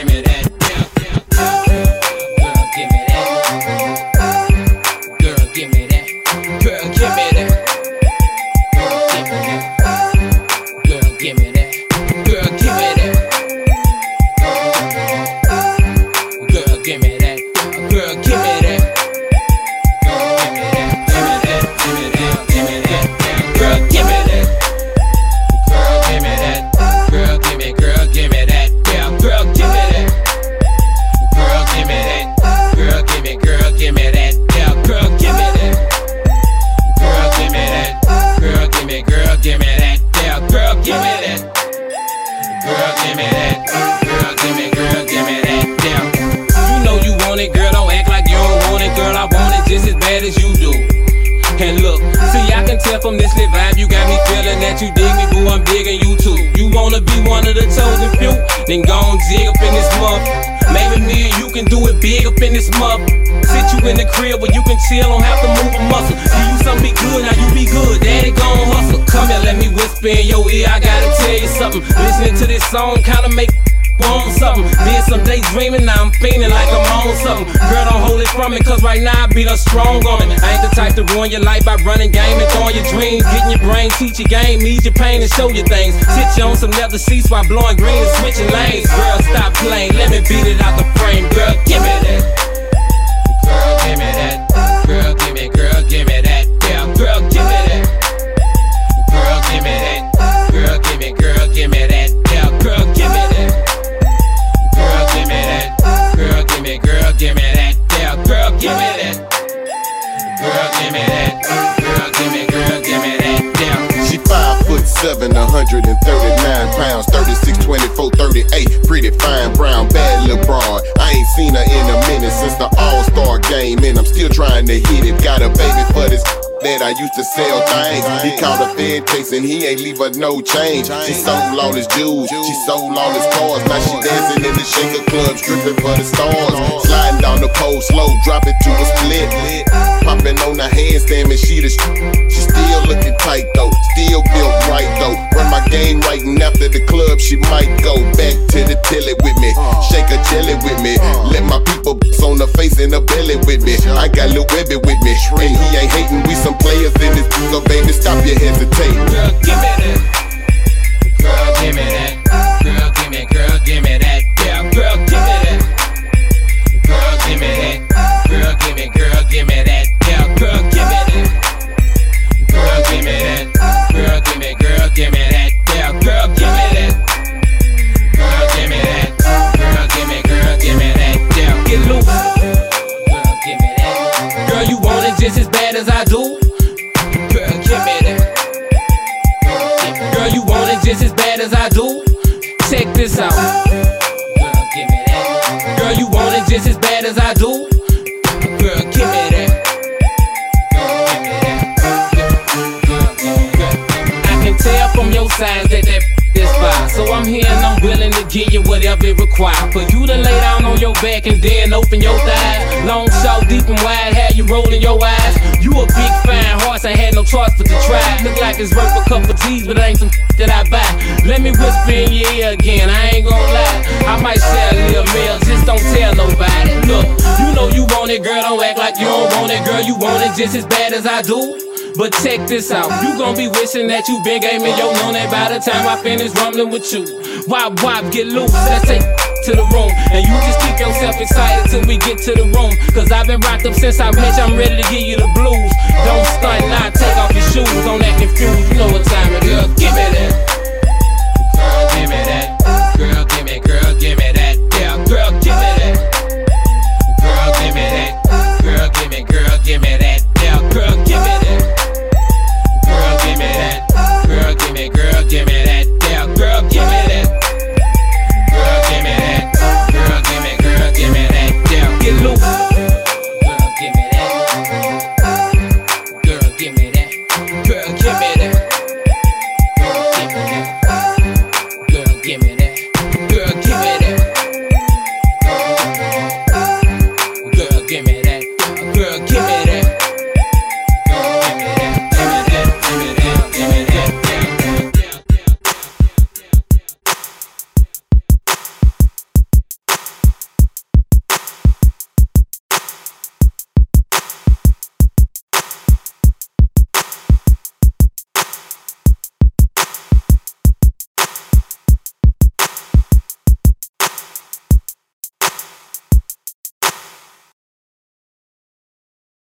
give me that. Girl, give me that. Girl, give me that. Girl, give me that. Girl, give me that. Girl, give me that. Girl, give me that. Girl, give me that. As you do. And look, see, I can tell from this lit vibe, you got me feeling that you dig me, boo, I'm digging you too. You wanna be one of the chosen few? Then go and jig up in this muff. Maybe me and you can do it big up in this muff. Sit you in the crib where you can chill, don't have to move a muscle. Give you something be good, now you be good, daddy gon' hustle. Come here, let me whisper in your ear, I gotta tell you something. Listening to this song kinda make on something. Did some days dreaming, now I'm feeling like I'm on something. Girl, don't hold it from me, cause right now I be done strong on it. I ain't the type to ruin your life by running game and throwing your dreams. Getting your brain, teach your game, ease your pain and show you things. Sit you on some leather seats while blowing green and switching lanes. Girl, stop playing, let me beat it out the frame. Girl, give me that. Girl, give me that. Girl, give me that. Yeah, girl, give me that. Girl, give me that. Girl, give me that. Yeah, girl, give me that. Girl, give me that. Girl, give me that. Yeah, girl, give me that. Girl, give me that. Girl, give me that. Yeah. She 5'7", 139 pounds, 36, 24, 38. Pretty fine brown, bad little broad. I ain't seen her in a minute since the All-Star game, and I'm still trying to hit it. Got a baby for this that I used to sell things. He caught a Fed case and he ain't leave her no change. She sold all his jewels, she sold all his cars. Now she dancing in the shaker club, stripping for the stars. Sliding down the pole slow, drop it to a split. Popping on the handstand, man, she still looking tight though, still built right though. Run my game right, and after the club she might go back to the telly with me, shake a jelly with me. Let my people on the face and the belly with me. I got Lil Webby with me, and he ain't hating. We some players in this, so baby, stop your hesitate. Girl, give me that. Girl, give me that. Girl, give me that. Yeah, girl, give me that. Girl, give me that. Girl, give me that. Yeah, girl, give me that. Girl, give me that. Girl, give me that. Yeah, girl, give me that. Girl, give me that. Girl, give me that. Yeah, get loose. Girl, give me that. Girl, you want it just as bad as I do? Girl, give me that. Girl, you want it just as bad as I do? Check this out. Girl, give me that. Girl, you want it just as bad as I do? Girl, give me that. I can tell from your signs that is fine. So I'm here and I'm willing to give you whatever it requires. For you to lay down on your back and then open your thighs. Long, short, deep and wide, have you rolling your eyes. You a big fine horse, ain't had no choice but to try. Look like it's worth a couple G's, but it ain't some that I buy. Let me whisper in your ear again, I ain't gon' lie. I might share a little meal, just don't tell nobody. Look, you know you want it, girl, don't act like you don't want it. Girl, you want it just as bad as I do. But check this out, you gon' be wishing that you been gave me your money by the time I finish rumbling with you. Wop, wop, get loose, let's take to the room. And you just keep yourself excited till we get to the room. Cause I've been rocked up since I met you, I'm ready to give you the blues. Don't stunt, now take off your shoes, don't act confused, you know what time it is. Give me that. Girl, give me that. Girl, give me that. Yeah, girl, give me that. Girl, give me that. Girl, give me that. Yeah, girl, give me that. Girl, give me that. Girl, give me that. Yeah, girl, give me that. Girl, give me that. Girl, give me that. Yeah, get loose. Girl, give me that. Girl, give me that. Girl, give me that. Girl, give me that. Girl, give me that. Girl, give me that. Girl, give me that. Girl, give me that.